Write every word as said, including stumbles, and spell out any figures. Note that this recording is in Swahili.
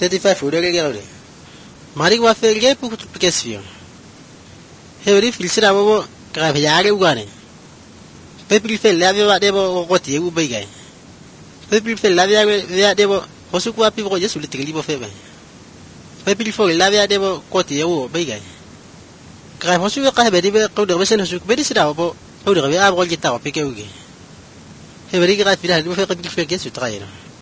thirty-five ore ge ore mari wa fe ge pu tu kesio heuri filsira bo ka ya ge ugane pe pri fe la ve wa de bo ko ti u be ge pe pri fe la ve de bo ko su kwa pi bo yesu le tigli bo fe be pe pri fo la ve de bo ko ti u be ge ka ho su ka be de ko de be se no su be de sira bo ko de be a bo ge ta pe ke u ge heuri ge ka fi la bo fe ka pri fe ge su tra